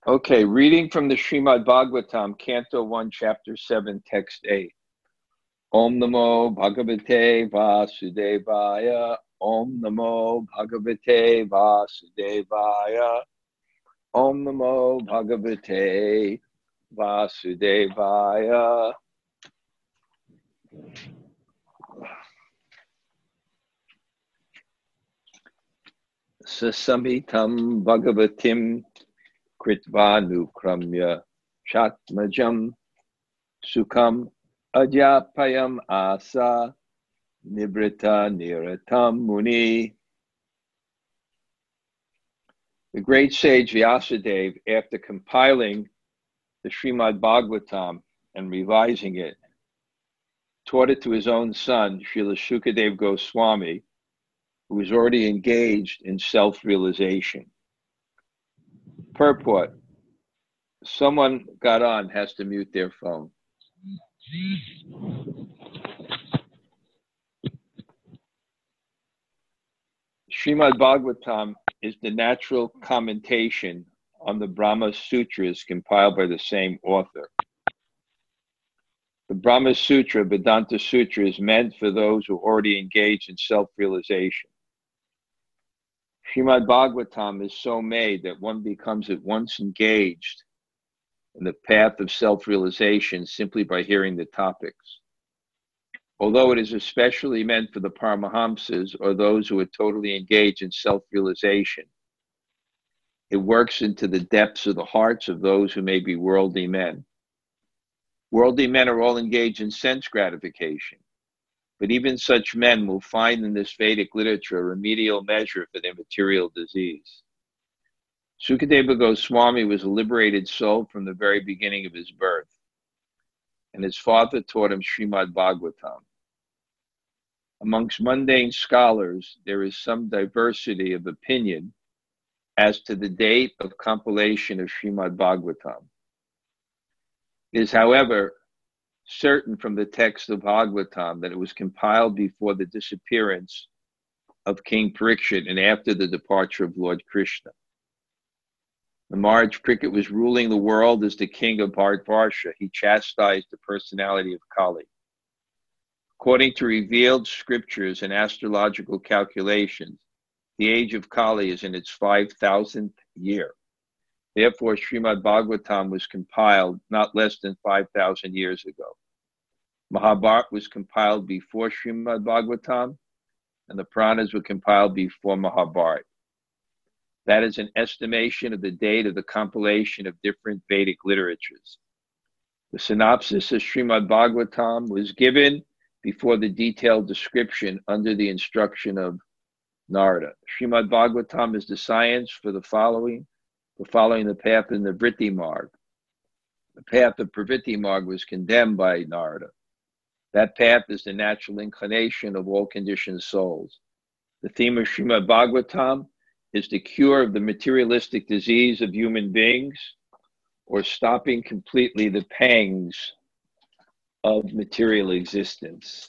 Okay, reading from the Srimad Bhagavatam, Canto 1, Chapter 7, Text 8. Om Namo Bhagavate Vasudevaya. Om Namo Bhagavate Vasudevaya. Om Namo Bhagavate Vasudevaya. Sasamitam Bhagavatim Kritvanu Shatmajam Sukham Ajapayam Asa Nibrita Niratam Muni. The great sage Vyasadeva, after compiling the Srimad Bhagavatam and revising it, taught it to his own son, Srila Shukadeva Goswami, who was already engaged in self-realization. Purport: someone got on, has to mute their phone. Srimad Bhagavatam is the natural commentation on the Brahma Sutras compiled by the same author. The Brahma Sutra, Vedanta Sutra, is meant for those who already engage in self-realization. Srimad Bhagavatam is so made that one becomes at once engaged in the path of self-realization simply by hearing the topics. Although it is especially meant for the Paramahamsas or those who are totally engaged in self-realization, it works into the depths of the hearts of those who may be worldly men. Worldly men are all engaged in sense gratification, but even such men will find in this Vedic literature a remedial measure for their material disease. Sukadeva Goswami was a liberated soul from the very beginning of his birth, and his father taught him Srimad Bhagavatam. Amongst mundane scholars, there is some diversity of opinion as to the date of compilation of Srimad Bhagavatam. It is, however, certain from the text of Bhagavatam that it was compiled before the disappearance of King Parikshit and after the departure of Lord Krishna. When Maharaj Parikshit was ruling the world as the king of Bharatvarsha, he chastised the personality of Kali. According to revealed scriptures and astrological calculations, the age of Kali is in its 5,000th year. Therefore, Srimad Bhagavatam was compiled not less than 5,000 years ago. Mahabharata was compiled before Srimad Bhagavatam, and the Puranas were compiled before Mahabharata. That is an estimation of the date of the compilation of different Vedic literatures. The synopsis of Srimad Bhagavatam was given before the detailed description under the instruction of Narada. Srimad Bhagavatam is the science for following the path in the Vritti Marg. The path of Pravritti Marg was condemned by Narada. That path is the natural inclination of all conditioned souls. The theme of Srimad Bhagavatam is the cure of the materialistic disease of human beings, or stopping completely the pangs of material existence.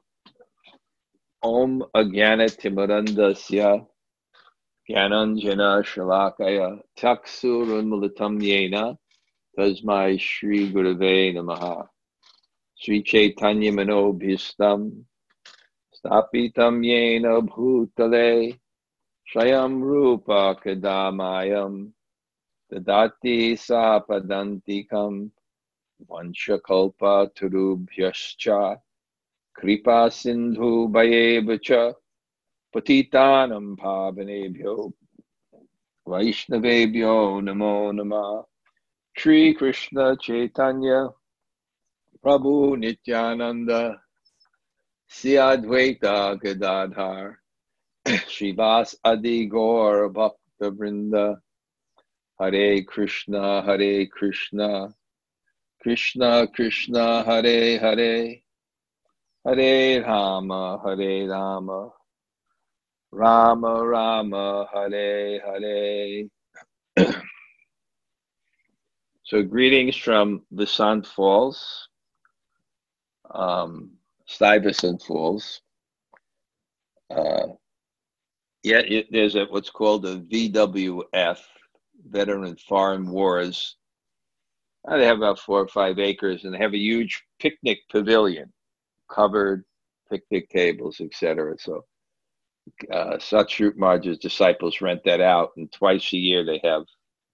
Om Ajnana Timarandasya Gyananjana Shalakaya Taksurunmulatam Yena Tasmai Shri Gurave Namaha. Sri Chaitanya Manobhistam Stapitam Yena Bhutale Shayam Rupa Kadamayam Dadati Sapadantikam Vanchakalpa Turubhyascha Kripa Sindhu Bhayevacha Patitanam Pavanebhyo Vaishnavebhyo Namo Namah. Shri Krishna Chaitanya Prabhu Nityananda Sri Advaita Gadadhar Srivas Adi Gaur Bhakta Vrinda. Hare Krishna Krishna Krishna Hare Hare Hare Rama Rama Rama Hare Hare. So greetings from Vasant Falls, Stuyvesant Falls. There's what's called a VWF, veteran foreign wars. They have about 4 or 5 acres, and they have a huge picnic pavilion, covered picnic tables, etc. So Satsrup Maharaj's disciples rent that out, and twice a year they have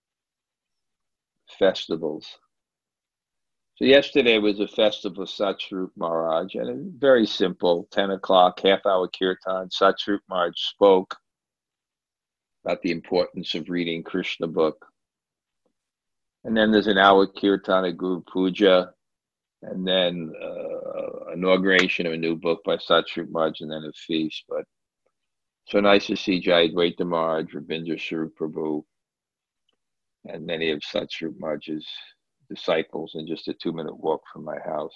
festivals. So yesterday was a festival of Satsrup Maharaj, and it was very simple, 10 o'clock, half-hour kirtan. Satsrup Maharaj spoke about the importance of reading Krishna book. And then there's an hour kirtan at Guru Puja, and then inauguration of a new book by Satsrup Maharaj, and then a feast. But so nice to see Jayadvaita Maharaj, Rabindra Swarup Prabhu, and many of Satsrup Maharaj's disciples in just a 2-minute walk from my house.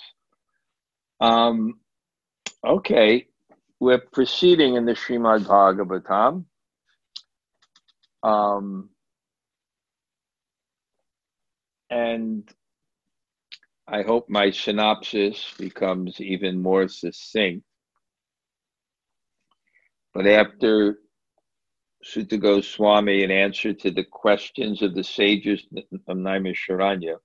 Okay, we're proceeding in the Srimad Bhagavatam. And I hope my synopsis becomes even more succinct. But after Sutta Goswami, in answer to the questions of the sages of Naimisharanya,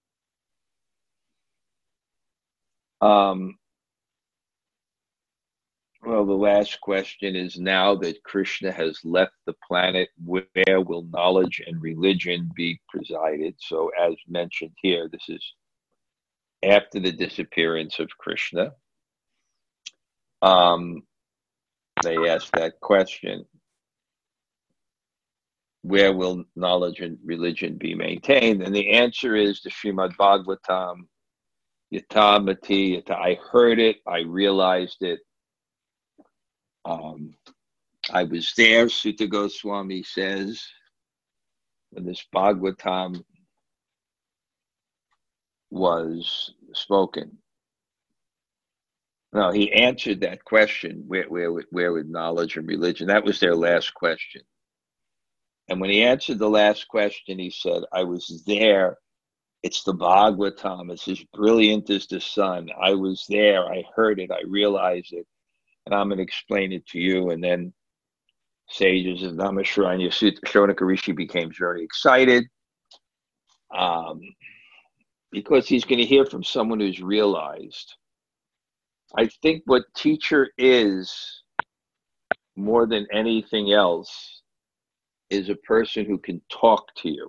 well, the last question is, now that Krishna has left the planet, where will knowledge and religion be presided? So as mentioned here, this is after the disappearance of Krishna. They asked that question, where will knowledge and religion be maintained? And the answer is the Srimad Bhagavatam, Yata Mati Yata. I heard it, I realized it. I was there, Sutta Goswami says, when this Bhagavatam was spoken. No, he answered that question, where would knowledge and religion? That was their last question. And when he answered the last question, he said, I was there. It's the Bhagavatam. It's as brilliant as the sun. I was there. I heard it. I realized it. And I'm going to explain it to you. And then sages of Naimisharanya, Shonaka Rishi became very excited because he's going to hear from someone who's realized. I think what teacher is, more than anything else, is a person who can talk to you.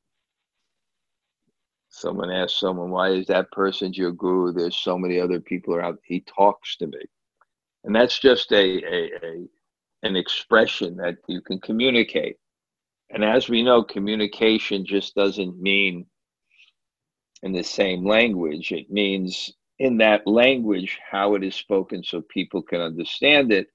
Someone asked someone, why is that person your guru? There's so many other people around. He talks to me. And that's just an expression that you can communicate. And as we know, communication just doesn't mean in the same language. It means in that language how it is spoken so people can understand it.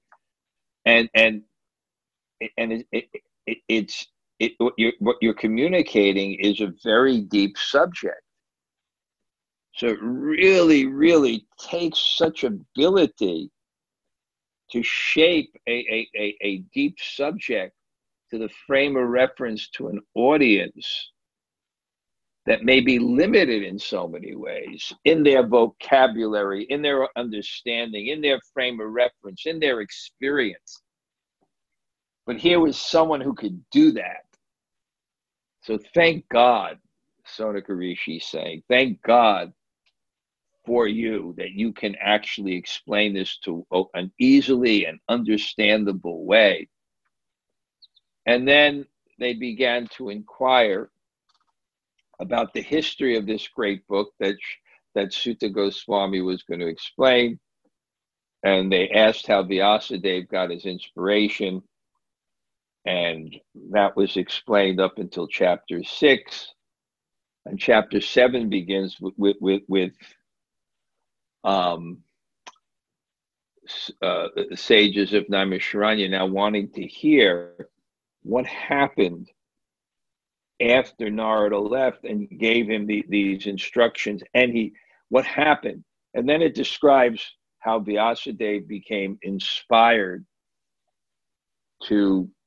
What you're communicating is a very deep subject. So it really, really takes such ability to shape a deep subject to the frame of reference to an audience that may be limited in so many ways, in their vocabulary, in their understanding, in their frame of reference, in their experience. But here was someone who could do that. So thank God, Shonaka Rishi is saying, thank God for you that you can actually explain this to an easily and understandable way. And then they began to inquire about the history of this great book that Sutta Goswami was going to explain. And they asked how Vyasadeva got his inspiration. And that was explained up until chapter 6. And chapter 7 begins with sages of Naimisharanya now wanting to hear what happened after Narada left and gave him these instructions, and what happened. And then it describes how Vyasadeva became inspired to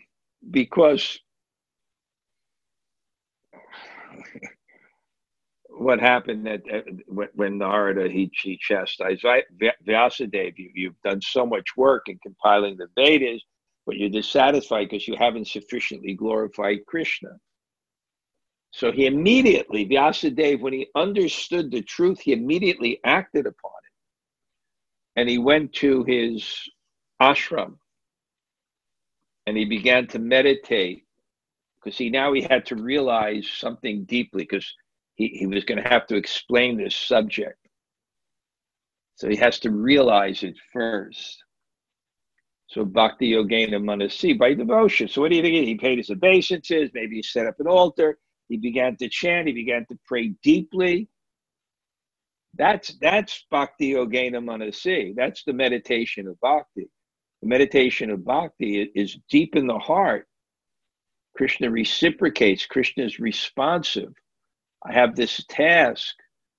because what happened when Narada he chastised Vyasadeva. You've done so much work in compiling the Vedas, but you're dissatisfied because you haven't sufficiently glorified Krishna. So he immediately, Vyasadeva, when he understood the truth, he immediately acted upon it. And he went to his ashram and he began to meditate because he had to realize something deeply because he was going to have to explain this subject. So he has to realize it first. So Bhakti Yogena Manasi, by devotion. So what do you think? He paid his obeisances, maybe he set up an altar, he began to chant, he began to pray deeply. That's Bhakti Yogena Manasi. That's the meditation of Bhakti. The meditation of Bhakti is deep in the heart. Krishna reciprocates, Krishna is responsive. I have this task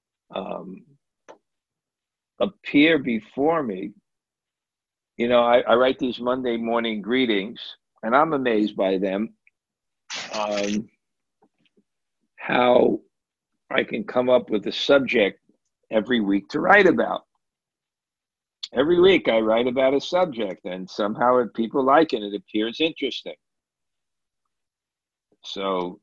appear before me. You know, I write these Monday morning greetings, and I'm amazed by them. How I can come up with a subject every week to write about. Every week I write about a subject, and somehow if people like it, it appears interesting. So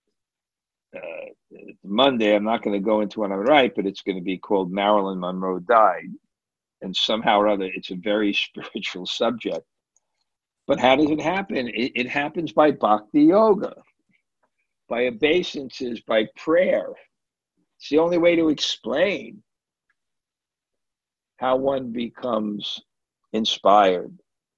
Monday, I'm not going to go into what I write, but it's going to be called Marilyn Monroe Died. And somehow or other, it's a very spiritual subject. But how does it happen? It happens by bhakti yoga, by obeisances, by prayer. It's the only way to explain how one becomes inspired.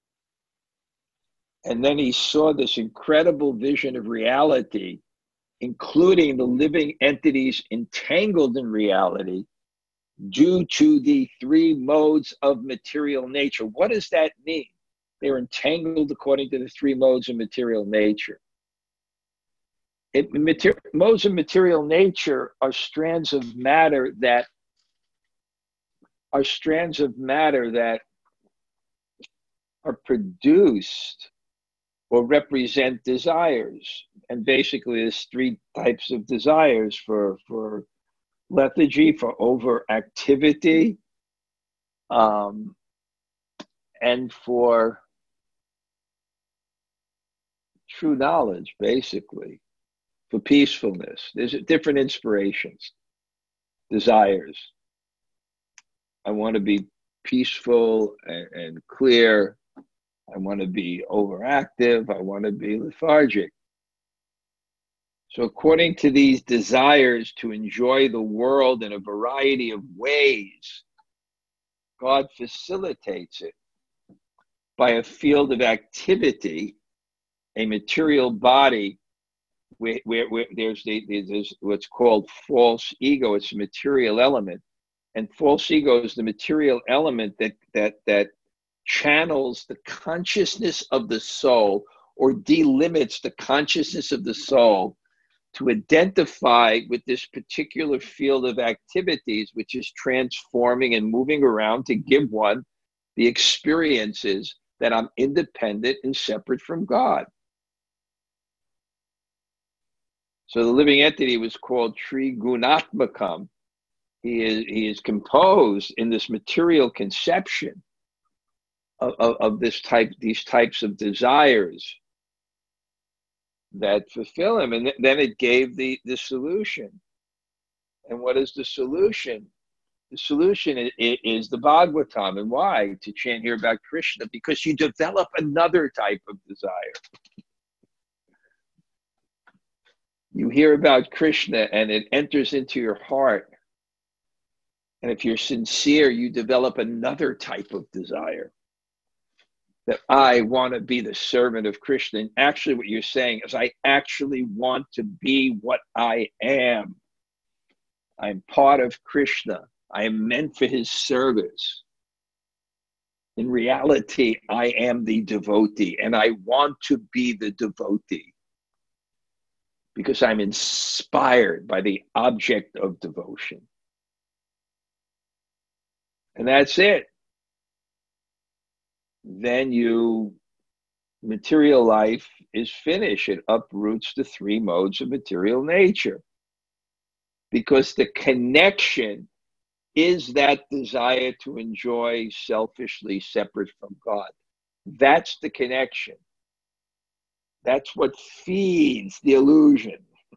And then he saw this incredible vision of reality, including the living entities entangled in reality due to the three modes of material nature. What does that mean? They're entangled according to the three modes of material nature. Modes of material nature are strands of matter that are produced or represent desires. And basically there's three types of desires for lethargy, for overactivity, and for true knowledge, basically, for peacefulness. There's different inspirations, desires. I want to be peaceful and clear. I want to be overactive. I want to be lethargic. So according to these desires to enjoy the world in a variety of ways, God facilitates it by a field of activity, a material body where there's what's called false ego. It's a material element. And false ego is the material element that channels the consciousness of the soul or delimits the consciousness of the soul to identify with this particular field of activities, which is transforming and moving around to give one the experiences that I'm independent and separate from God. So the living entity was called Trigunatmakam. He is composed in this material conception of these types of desires that fulfill him. And then it gave the solution. And what is the solution? The solution is the Bhagavatam. And why? To chant here about Krishna, because you develop another type of desire. You hear about Krishna and it enters into your heart. And if you're sincere, you develop another type of desire. That I want to be the servant of Krishna. And actually what you're saying is I actually want to be what I am. I'm part of Krishna. I am meant for his service. In reality, I am the devotee and I want to be the devotee because I'm inspired by the object of devotion. And that's it. Then material life is finished. It uproots the three modes of material nature. because the connection is that desire to enjoy selfishly separate from God. That's the connection. That's what feeds the illusion.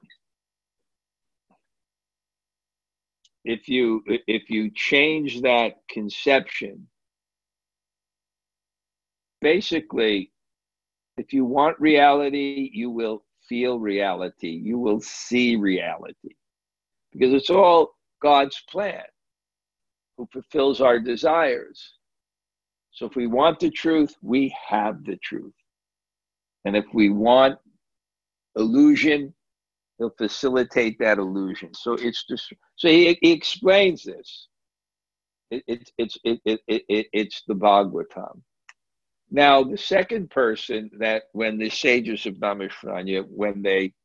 If you change that conception, basically, if you want reality, you will feel reality. You will see reality. Because it's all God's plan, who fulfills our desires. So if we want the truth, we have the truth. And if we want illusion, he'll facilitate that illusion. So it's just, so he explains this. It's the Bhagavatam. Now, the second person that when the sages of Naimisharanya, when they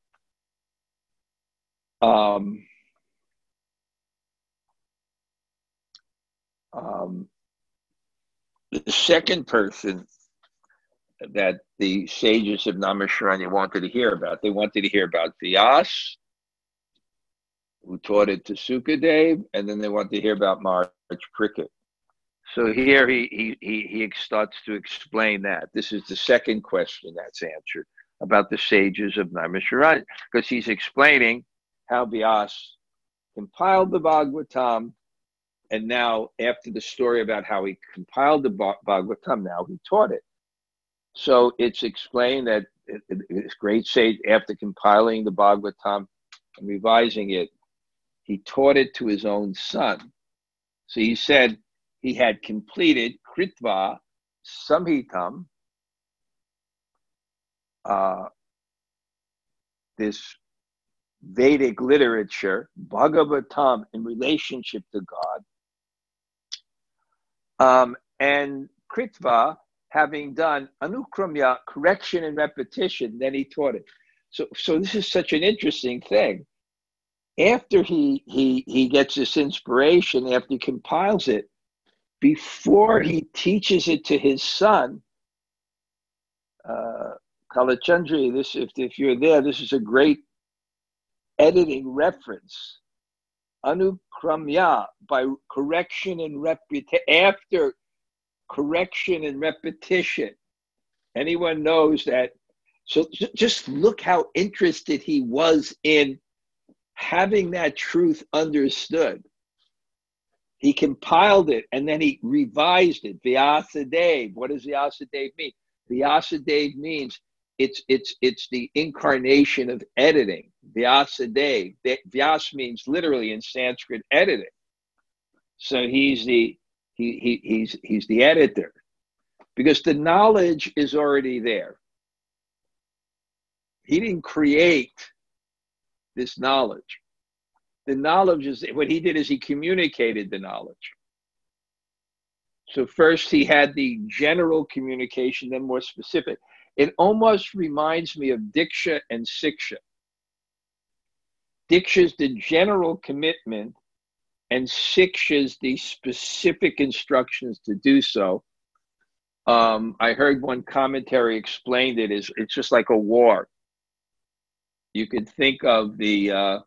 the second person that the sages of Naimisharanya wanted to hear about, they wanted to hear about Vyas, who taught it to Sukadev, and then they wanted to hear about Maharaj Parikshit. So here he starts to explain that. This is the second question that's answered about the sages of Naimisharanya, because he's explaining how Vyas compiled the Bhagavatam, and now after the story about how he compiled the Bhagavatam, now he taught it. So it's explained that this great sage, after compiling the Bhagavatam and revising it, he taught it to his own son. So he said he had completed Kritva Samhitam, this Vedic literature, Bhagavatam, in relationship to God, and Kritva, having done Anukramya, correction and repetition, then he taught it. So this is such an interesting thing. After he gets this inspiration, after he compiles it, before he teaches it to his son, Kalachandri, this if you're there, this is a great editing reference. Anukramya, by correction and repetition, after correction and repetition. Anyone knows that. So just look how interested he was in having that truth understood. He compiled it and then he revised it. Vyasadeva. What does Vyasadeva mean? Vyasadeva means it's the incarnation of editing. Vyasadeva. Vyas means literally in Sanskrit editing. So he's the editor, because the knowledge is already there. He didn't create this knowledge. The knowledge is, what he did is he communicated the knowledge. So first he had the general communication, then more specific. It almost reminds me of Diksha and Siksha. Diksha is the general commitment, and Siksha is the specific instructions to do so. I heard one commentary explained it as it's just like a war. You could think of the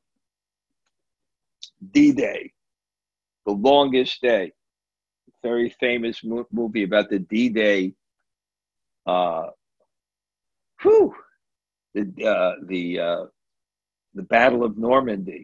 D-Day, the longest day. Very famous movie about the D-Day. The Battle of Normandy,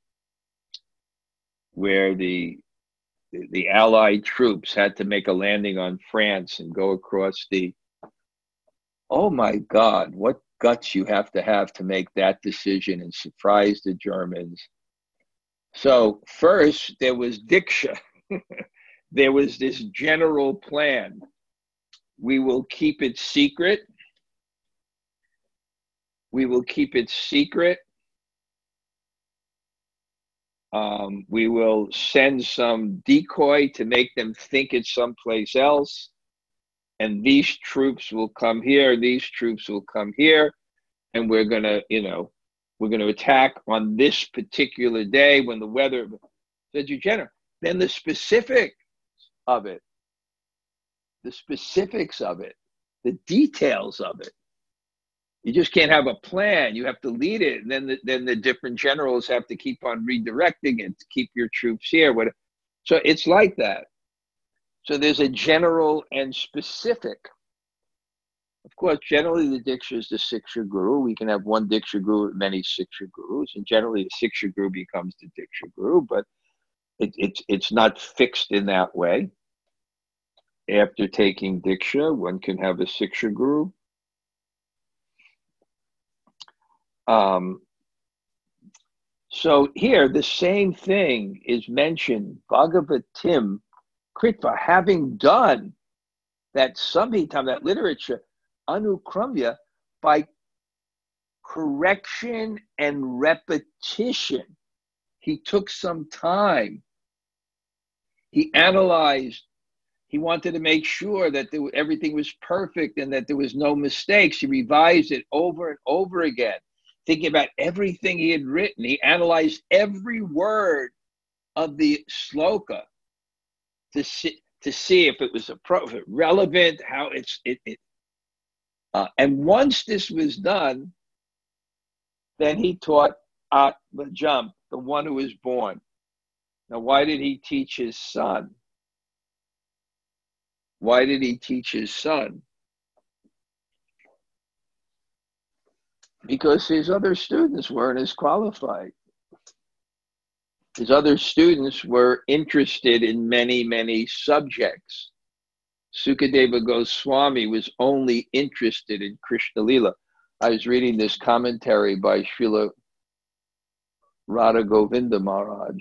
where the Allied troops had to make a landing on France and go across the. Oh my God! What guts you have to make that decision and surprise the Germans. So first there was Diksha. There was this general plan. We will keep it secret. We will keep it secret. We will send some decoy to make them think it's someplace else. And these troops will come here. These troops will come here. And we're going to attack on this particular day when the weather. Then the specifics of it, the details of it, You just can't have a plan. You have to lead it, and then the different generals have to keep on redirecting it to keep your troops here. So it's like that. So there's a general and specific. Of course, generally the Diksha is the Siksha Guru. We can have one Diksha Guru with many Siksha Gurus, and generally the Siksha Guru becomes the Diksha Guru, but it's not fixed in that way. After taking Diksha, one can have a Siksha Guru. So here, the same thing is mentioned, Bhagavatim Kritva, having done that Samhitam, that literature, Anukramya, by correction and repetition. He took some time. He analyzed. He wanted to make sure that everything was perfect and that there was no mistakes. He revised it over and over again, thinking about everything he had written. He analyzed every word of the sloka to see if it was relevant, how and once this was done, then he taught Atmajam, the one who was born. Now, why did he teach his son? Why did he teach his son? Because his other students weren't as qualified. His other students were interested in many, many subjects. Sukadeva Goswami was only interested in Krishna Lila. I was reading this commentary by Srila Radha Govinda Maharaj.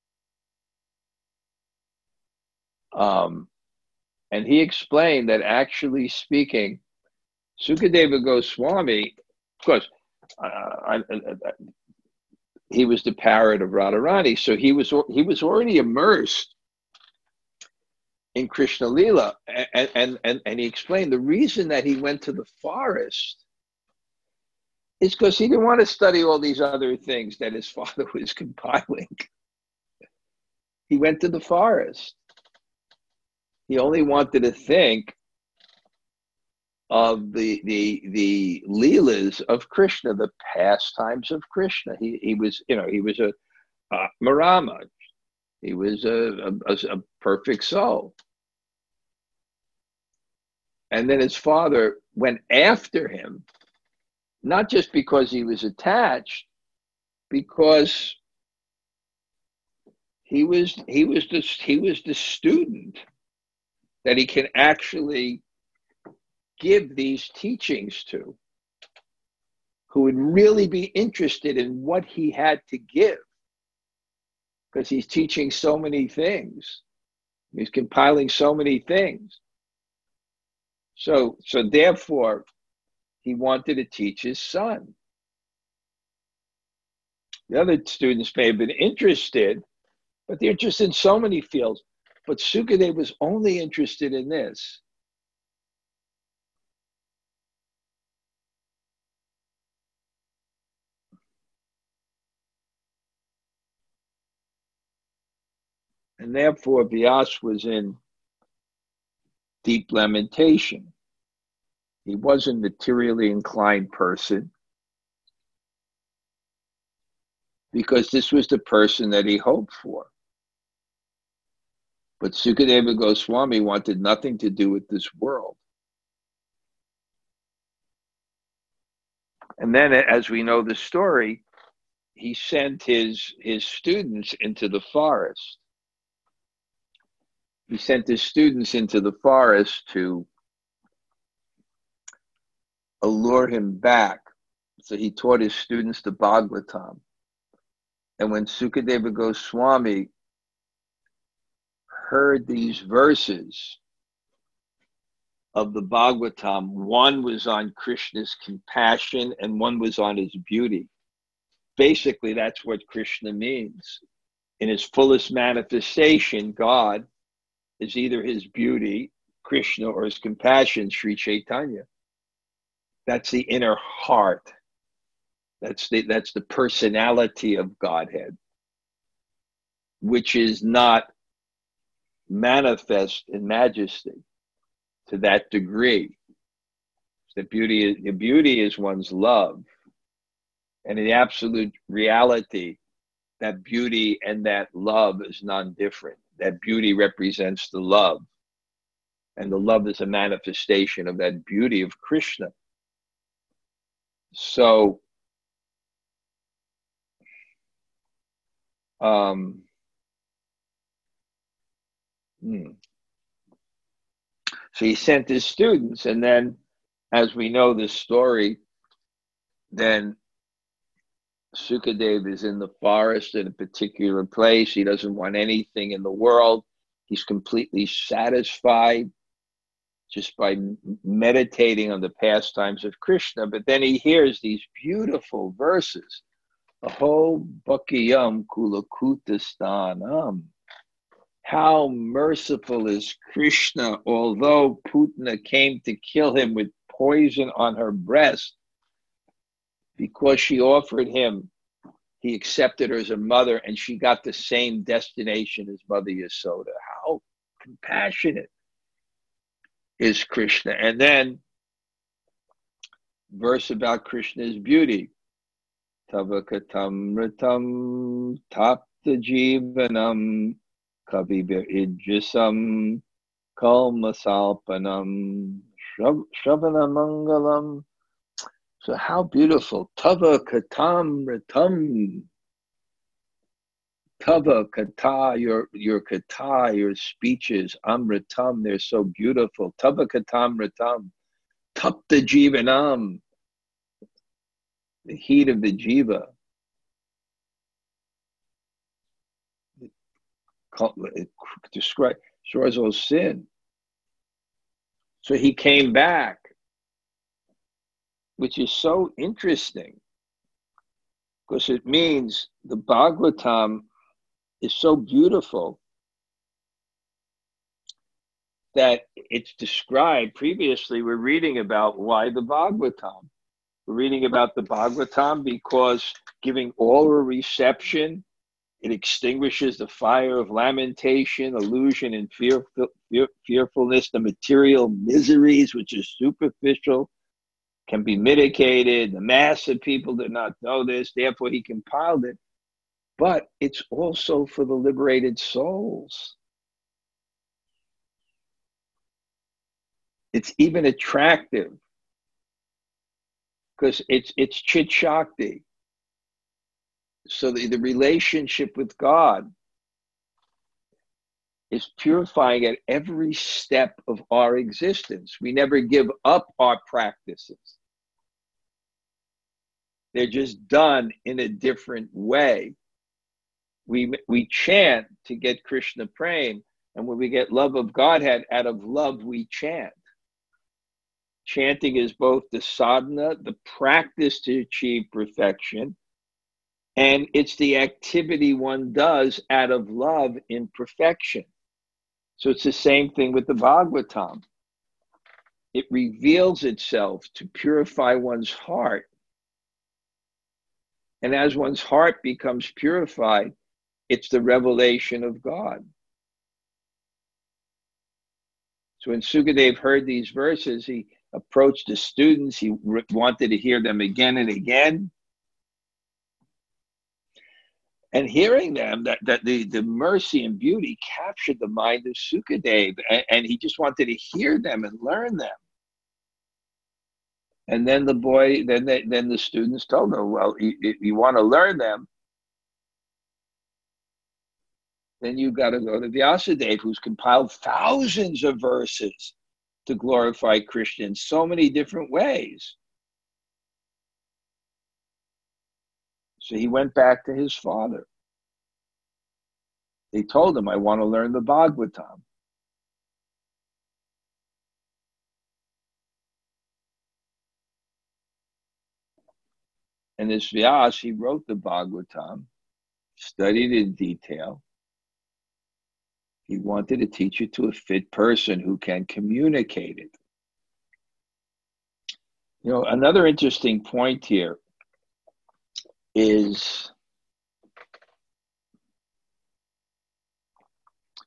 And he explained that, actually speaking, Sukadeva Goswami, of course, he was the parrot of Radharani, so he was already immersed in Krishna Lila, and he explained the reason that he went to the forest is because he didn't want to study all these other things that his father was compiling. He went to the forest. He only wanted to think of the Leelas of Krishna, the pastimes of Krishna. He was a Marama. He was a perfect soul. And then his father went after him, not just because he was attached, because he was the student that he can actually give these teachings to, who would really be interested in what he had to give, because he's teaching so many things. He's compiling so many things. So therefore, he wanted to teach his son. The other students may have been interested, but they're interested in so many fields. But Sukadeva was only interested in this. And therefore, Vyas was in deep lamentation. He wasn't a materially inclined person, because this was the person that he hoped for. But Sukadeva Goswami wanted nothing to do with this world. And then, as we know the story, he sent his students into the forest. He sent his students into the forest to allure him back. So he taught his students the Bhagavatam. And when Sukadeva Goswami heard these verses of the Bhagavatam, one was on Krishna's compassion and one was on his beauty. Basically, that's what Krishna means. In his fullest manifestation, God is either his beauty, Krishna, or his compassion, Sri Chaitanya. That's the inner heart. That's the personality of Godhead, which is not manifest in majesty to that degree. It's The beauty is one's love. And in the absolute reality, that beauty and that love is non-different. That beauty represents the love. And the love is a manifestation of that beauty of Krishna. So, so he sent his students, and then, as we know this story, then Sukadev is in the forest in a particular place. He doesn't want anything in the world. He's completely satisfied just by meditating on the pastimes of Krishna. But then he hears these beautiful verses. Aho Bhakiyam Kulakuta. How merciful is Krishna, although Putana came to kill him with poison on her breast, because she offered him, he accepted her as a mother, and she got the same destination as Mother Yasoda. How compassionate is Krishna. And then, verse about Krishna's beauty. Tava katam ritam tapta jivanam kavibir idrisam kalmasalpanam shavana mangalam. So how beautiful. Tava katam ritam. Tava kata, your kata, your speeches, amritam, they're so beautiful. Tava katam ritam. Tapta jivanam. The heat of the jiva. It destroys all sin. So he came back, which is so interesting, because it means the Bhagavatam is so beautiful that it's described. Previously, we're reading about why the Bhagavatam. We're reading about the Bhagavatam because giving all a reception, it extinguishes the fire of lamentation, illusion, and fearfulness. The material miseries, which is superficial, can be mitigated. The mass of people did not know this, therefore he compiled it. But it's also for the liberated souls. It's even attractive because it's Chit Shakti. So the relationship with God is purifying at every step of our existence. We never give up our practices. They're just done in a different way. We chant to get Krishna prema, and when we get love of Godhead, out of love we chant. Chanting is both the sadhana, the practice to achieve perfection, and it's the activity one does out of love in perfection. So it's the same thing with the Bhagavatam. It reveals itself to purify one's heart. And as one's heart becomes purified, it's the revelation of God. So when Sukadev heard these verses, he approached the students. He wanted to hear them again and again. And hearing them, that the mercy and beauty captured the mind of Sukadev, and he just wanted to hear them and learn them. And then the students told him, well, if you want to learn them, then you got to go to Vyasadeva, who's compiled thousands of verses to glorify Krishna in so many different ways. So he went back to his father. They told him, I want to learn the Bhagavatam. And this Vyas, he wrote the Bhagavatam, studied it in detail. He wanted to teach it to a fit person who can communicate it. You know, another interesting point here is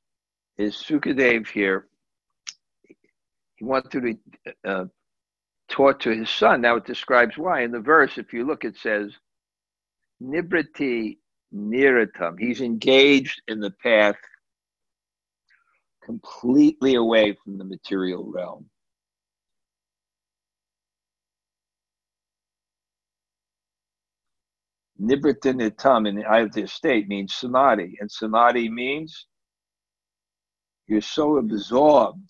Sukadev here. He wanted to taught to his son. Now it describes why. In the verse, if you look, it says, Nibriti Niratam. He's engaged in the path completely away from the material realm. Nibrita Nitam in the eye of the state means samadhi, and samadhi means you're so absorbed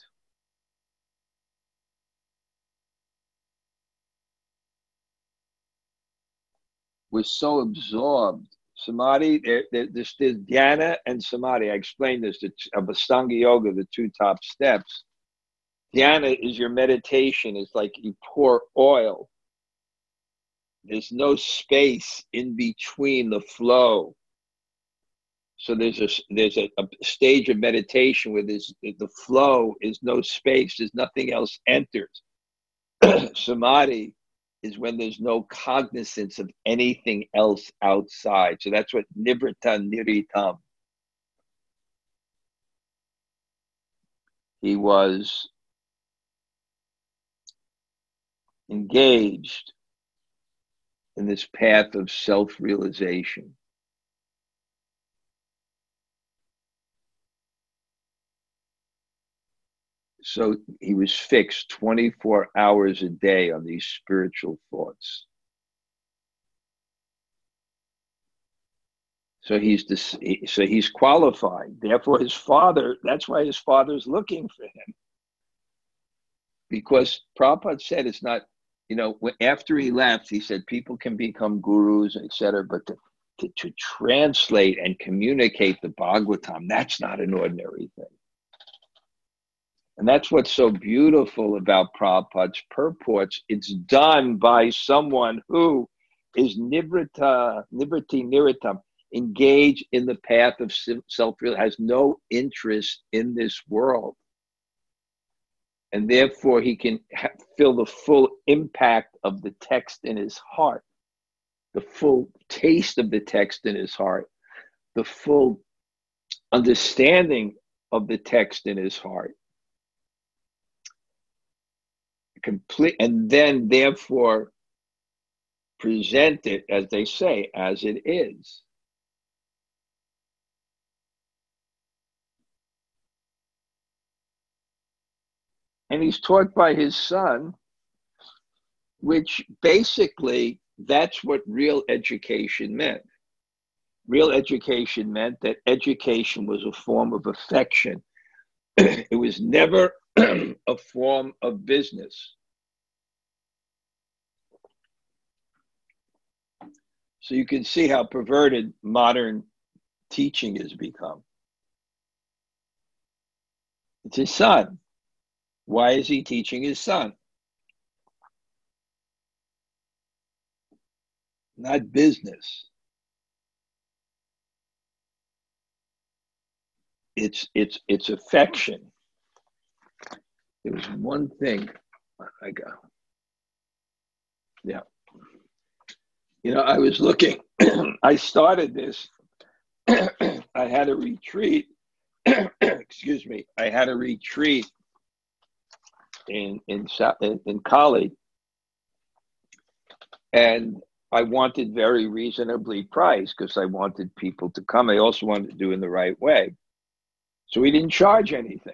Samadhi, there's dhyana and samadhi. I explained this of Ashtanga Yoga, the two top steps. Dhyana is your meditation. It's like you pour oil. There's no space in between the flow. So there's a stage of meditation where the flow is no space. There's nothing else enters. Samadhi is when there's no cognizance of anything else outside. So that's what Nibrita Niritam. He was engaged in this path of self-realization. So he was fixed 24 hours a day on these spiritual thoughts. So he's qualified. Therefore, his father, that's why his father's looking for him. Because Prabhupada said it's not, after he left, he said people can become gurus, etc., but to translate and communicate the Bhagavatam, that's not an ordinary thing. And that's what's so beautiful about Prabhupada's purports. It's done by someone who is Nibriti Niritam, engaged in the path of self-realization, has no interest in this world. And therefore, he can feel the full impact of the text in his heart, the full taste of the text in his heart, the full understanding of the text in his heart. Complete, and then therefore present it, as they say, as it is. And he's taught by his son, which basically that's what real education meant. Real education meant that education was a form of affection. It was never a form of business. So you can see how perverted modern teaching has become. It's his son. Why is he teaching his son? Not business. It's affection. There was one thing I got. Yeah. I was looking. I started this. I had a retreat. Excuse me. I had a retreat in Cali, and I wanted very reasonably priced because I wanted people to come. I also wanted to do it in the right way. So we didn't charge anything.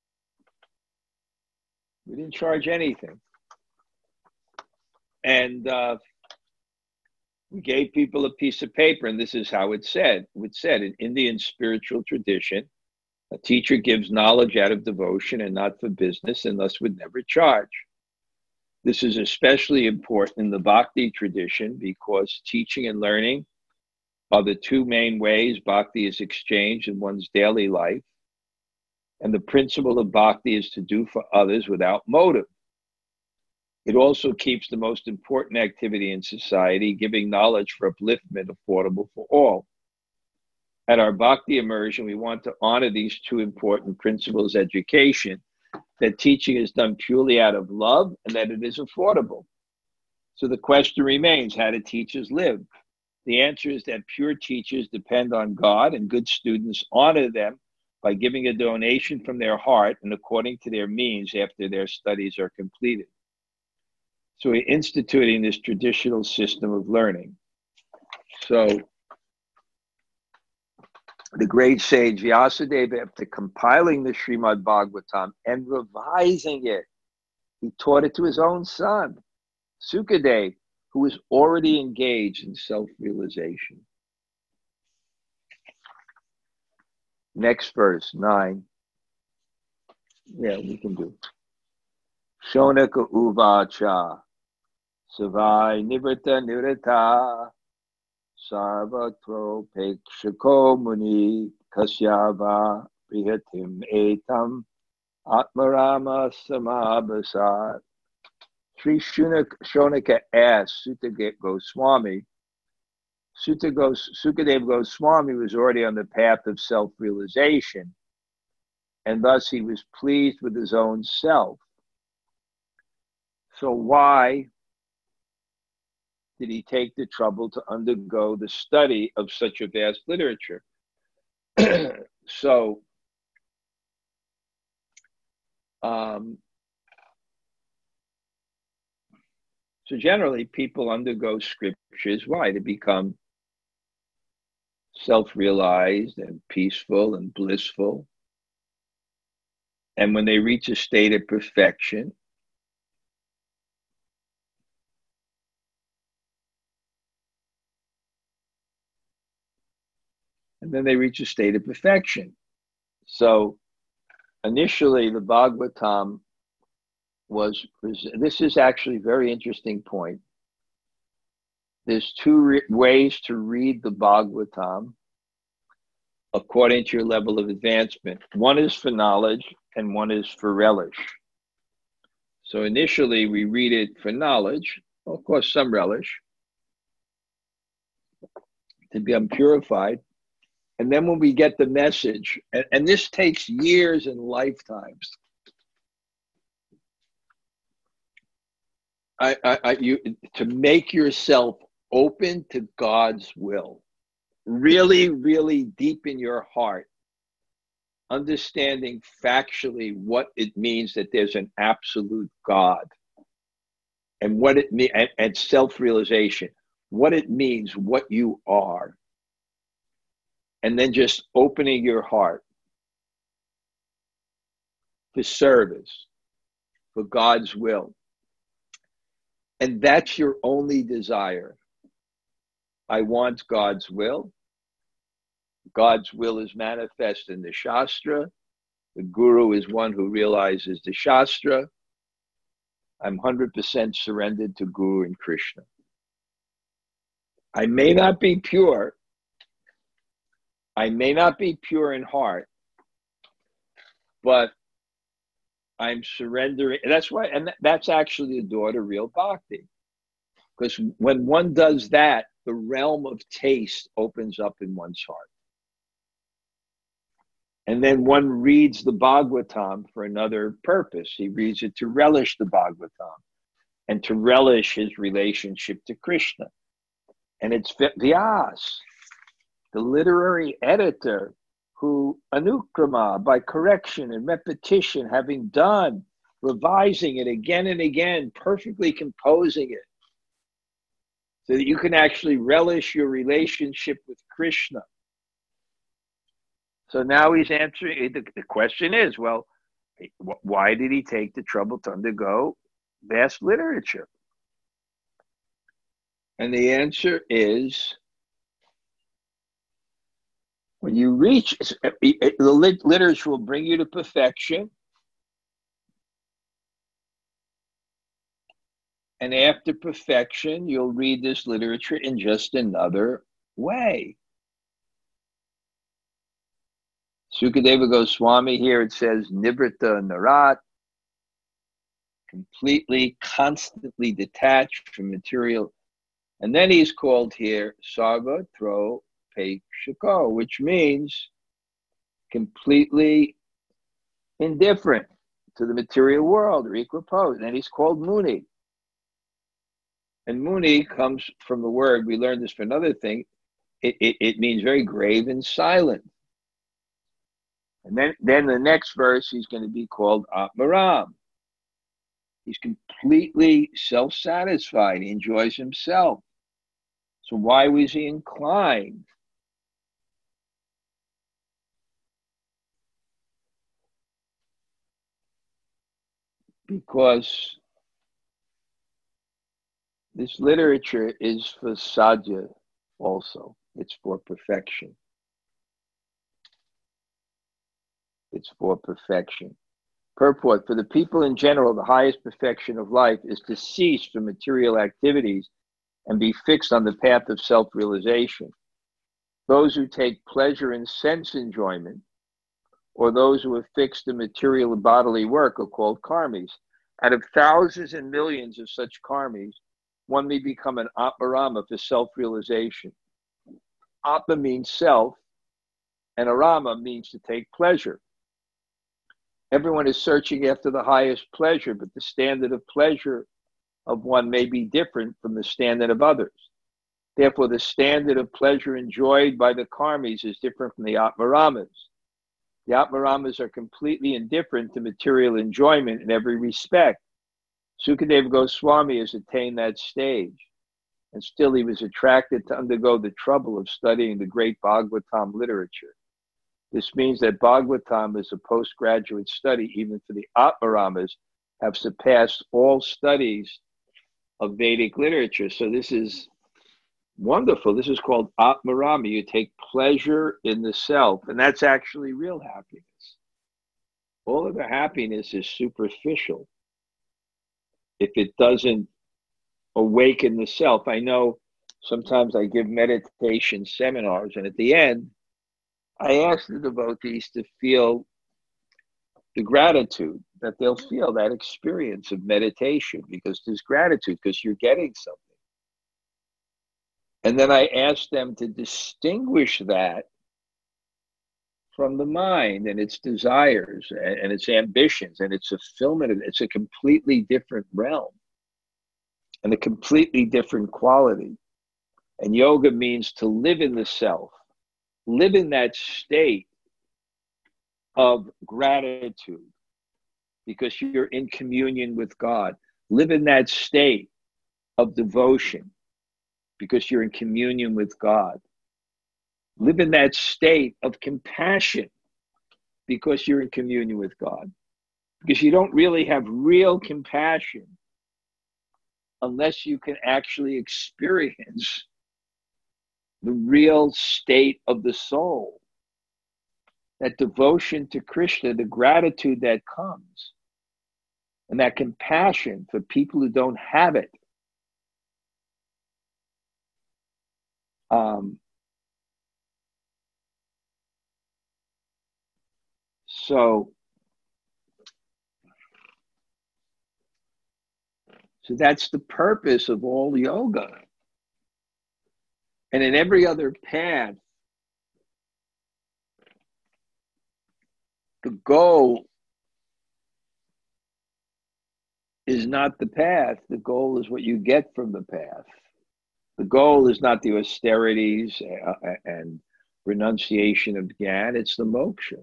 And we gave people a piece of paper, and this is how it said. It said, in Indian spiritual tradition, a teacher gives knowledge out of devotion and not for business, and thus would never charge. This is especially important in the Bhakti tradition because teaching and learning are the two main ways Bhakti is exchanged in one's daily life. And the principle of Bhakti is to do for others without motive. It also keeps the most important activity in society, giving knowledge for upliftment, affordable for all. At our Bhakti immersion, we want to honor these two important principles: education, that teaching is done purely out of love, and that it is affordable. So the question remains, how do teachers live? The answer is that pure teachers depend on God, and good students honor them by giving a donation from their heart and according to their means after their studies are completed. So we're instituting this traditional system of learning. So the great sage Vyasadeva, after compiling the Srimad Bhagavatam and revising it, he taught it to his own son, Sukadeva, who was already engaged in self-realization. Next verse, 9. Yeah, we can do. Shonaka uvacha, savai nivrita nirata, sarvatro pekshako muni, kasyava prihatim etam, atmarama samabhasat. Sri Shonaka asked Sukadeva Goswami. Sukadeva Goswami was already on the path of self-realization, and thus he was pleased with his own self. So why did he take the trouble to undergo the study of such a vast literature? So generally people undergo scriptures. Why? To become self-realized and peaceful and blissful. And when they reach a state of perfection, So initially the Bhagavatam was, this is actually a very interesting point. There's two ways to read the Bhagavatam according to your level of advancement. One is for knowledge and one is for relish. So initially we read it for knowledge, of course some relish, to become purified. And then when we get the message, and this takes years and lifetimes, to make yourself open to God's will, really, really deep in your heart, understanding factually what it means that there's an absolute God, and what it means, and self-realization, what it means, what you are, and then just opening your heart to service for God's will. And that's your only desire. I want God's will. God's will is manifest in the Shastra. The Guru is one who realizes the Shastra. I'm 100% surrendered to Guru and Krishna. I may not be pure. I may not be pure in heart, but I'm surrendering. That's why, and that's actually the door to real bhakti. Because when one does that, the realm of taste opens up in one's heart. And then one reads the Bhagavatam for another purpose. He reads it to relish the Bhagavatam and to relish his relationship to Krishna. And it's Vyas, the literary editor, who anukrama, by correction and repetition, having done, revising it again and again, perfectly composing it, so that you can actually relish your relationship with Krishna. So now he's answering, the question is, well, why did he take the trouble to undergo vast literature? And the answer is, when you reach, the literature will bring you to perfection. And after perfection, you'll read this literature in just another way. Sukadeva Goswami here, it says, Nivrita Narat, completely, constantly detached from material. And then he's called here Sarvatro Pekshako, which means completely indifferent to the material world, or equipoise. And he's called Muni. And Muni comes from the word, we learned this for another thing, it means very grave and silent. And then the next verse, he's going to be called Atmaram. He's completely self-satisfied. He enjoys himself. So why was he inclined? Because this literature is for sadhya also. It's for perfection. It's for perfection. Purport: for the people in general, the highest perfection of life is to cease from material activities and be fixed on the path of self-realization. Those who take pleasure in sense enjoyment, or those who are fixed in material and bodily work, are called karmis. Out of thousands and millions of such karmis, one may become an Atmarama for self-realization. Atma means self, and Arama means to take pleasure. Everyone is searching after the highest pleasure, but the standard of pleasure of one may be different from the standard of others. Therefore, the standard of pleasure enjoyed by the karmis is different from the Atmaramas. The Atmaramas are completely indifferent to material enjoyment in every respect. Sukadeva Goswami has attained that stage, and still he was attracted to undergo the trouble of studying the great Bhagavatam literature. This means that Bhagavatam is a postgraduate study, even for the Atmaramas, have surpassed all studies of Vedic literature. So this is wonderful. This is called Atmarama. You take pleasure in the self, and that's actually real happiness. All other happiness is superficial if it doesn't awaken the self. I know sometimes I give meditation seminars, and at the end, I ask the devotees to feel the gratitude, that they'll feel that experience of meditation, because there's gratitude, because you're getting something. And then I ask them to distinguish that from the mind and its desires and its ambitions and its fulfillment. It's a completely different realm and a completely different quality. And yoga means to live in the self, live in that state of gratitude because you're in communion with God. Live in that state of devotion because you're in communion with God. Live in that state of compassion because you're in communion with God. Because you don't really have real compassion unless you can actually experience the real state of the soul. That devotion to Krishna, the gratitude that comes, and that compassion for people who don't have it. So that's the purpose of all yoga. And in every other path, the goal is not the path. The goal is what you get from the path. The goal is not the austerities and renunciation of jnana, it's the moksha.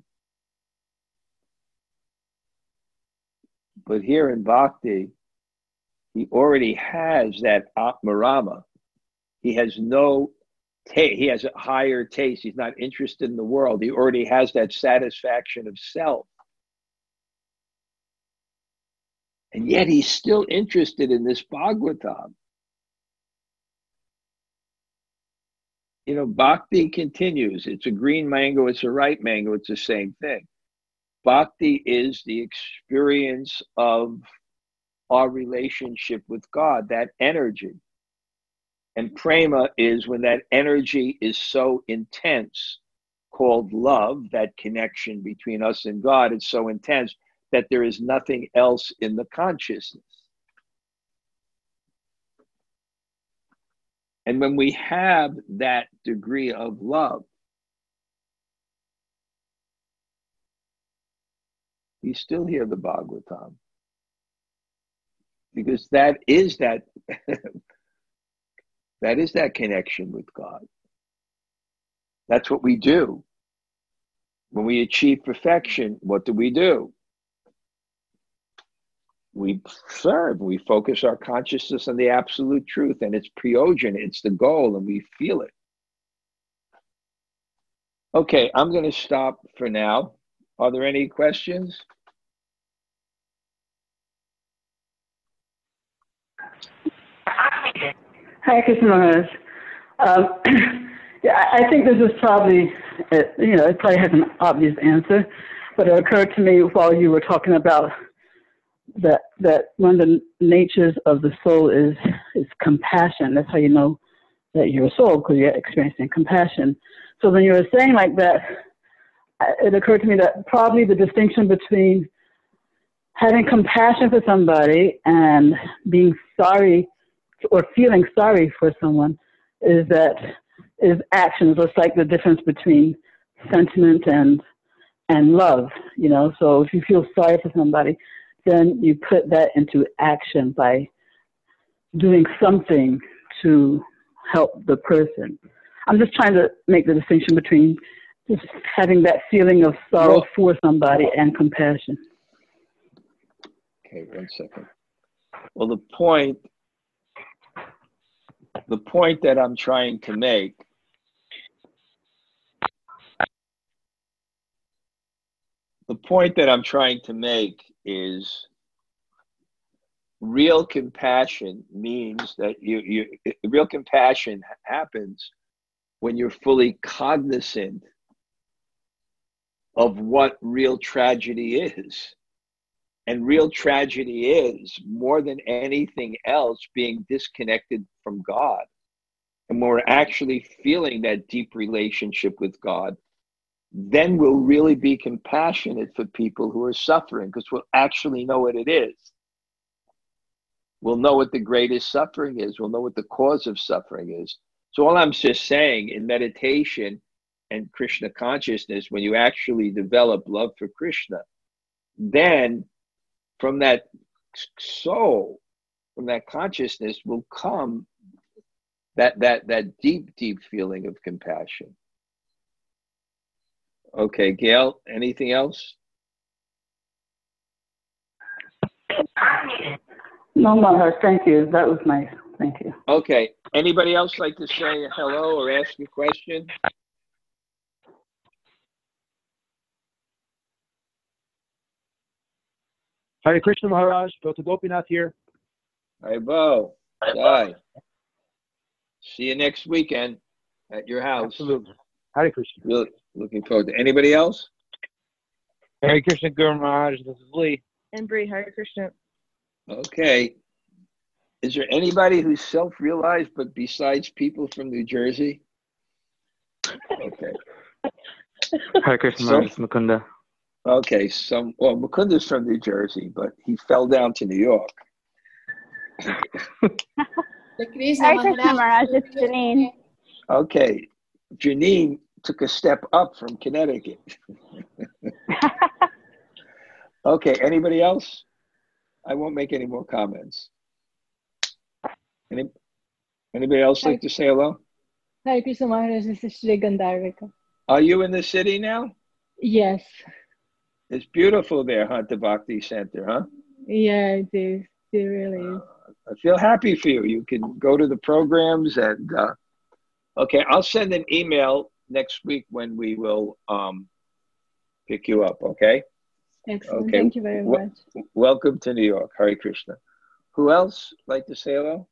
But here in bhakti, he already has that Atmarama. He has he has a higher taste. He's not interested in the world. He already has that satisfaction of self. And yet he's still interested in this Bhagavatam. You know, bhakti continues. It's a green mango, it's a ripe mango, it's the same thing. Bhakti is the experience of our relationship with God, that energy. And prema is when that energy is so intense, called love, that connection between us and God. It's so intense that there is nothing else in the consciousness. And when we have that degree of love, we still hear the Bhagavatam. Because that is that connection with God. That's what we do. When we achieve perfection, what do? we serve, we focus our consciousness on the absolute truth, and it's Prayojan, it's the goal, and we feel it. Okay, I'm going to stop for now. Are there any questions? Hi, Krishna Maharaj. Yeah, I think this is probably, it probably has an obvious answer, but it occurred to me while you were talking about that one of the natures of the soul is compassion. That's how you know that you're a soul, because you're experiencing compassion. So when you were saying like that, it occurred to me that probably the distinction between having compassion for somebody and being sorry or feeling sorry for someone is actions. It's like the difference between sentiment and love, So if you feel sorry for somebody, then you put that into action by doing something to help the person. I'm just trying to make the distinction between just having that feeling of sorrow for somebody and compassion. Okay, 1 second. Well, the point that I'm trying to make is real compassion means that real compassion happens when you're fully cognizant of what real tragedy is. And real tragedy is, more than anything else, being disconnected from God. And when we're actually feeling that deep relationship with God, then we'll really be compassionate for people who are suffering, because we'll actually know what it is. We'll know what the greatest suffering is. We'll know what the cause of suffering is. So all I'm just saying, in meditation and Krishna consciousness, when you actually develop love for Krishna, then from that soul, from that consciousness will come that deep, deep feeling of compassion. Okay, Gail, anything else? No, Maharaj, thank you. That was nice. Thank you. Okay. Anybody else like to say hello or ask a question? Hare Krishna Maharaj, Dr. Gopinath here. Hi, Bo. Bye. See you next weekend at your house. Absolutely. Hare Krishna. Really looking forward to it. Anybody else? Hare Krishna Guru Maharaj, this is Lee. And Bree, Hare Krishna. Okay. Is there anybody who's self-realized but besides people from New Jersey? Okay. Hare Krishna Maharaj, Mukunda. Okay, Mukunda's from New Jersey, but he fell down to New York. Hare Krishna Maharaj, it's Janine. Okay, Janine took a step up from Connecticut. Okay, anybody else? I won't make any more comments. Anybody else like to say hello? Hare Krishna Maharaj, this is Shri Gandharvika. Are you in the city now? Yes. It's beautiful there, huh, the Bhakti Center, huh? Yeah, it is. It really is. I feel happy for you. You can go to the programs and, okay, I'll send an email next week when we will pick you up, okay? Excellent. Okay. Thank you very much. Welcome to New York. Hare Krishna. Who else like to say hello?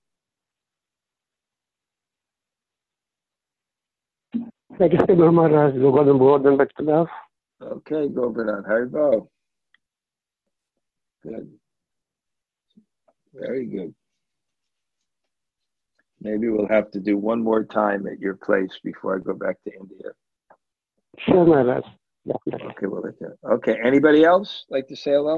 Thank you, Guru Maharaj. Govardhan Govardhan Bhaktanath. Okay, Govardhan. Haribo. Good. Very good. Maybe we'll have to do one more time at your place before I go back to India. Sure, Maharaj. Okay, well, okay. Anybody else like to say hello?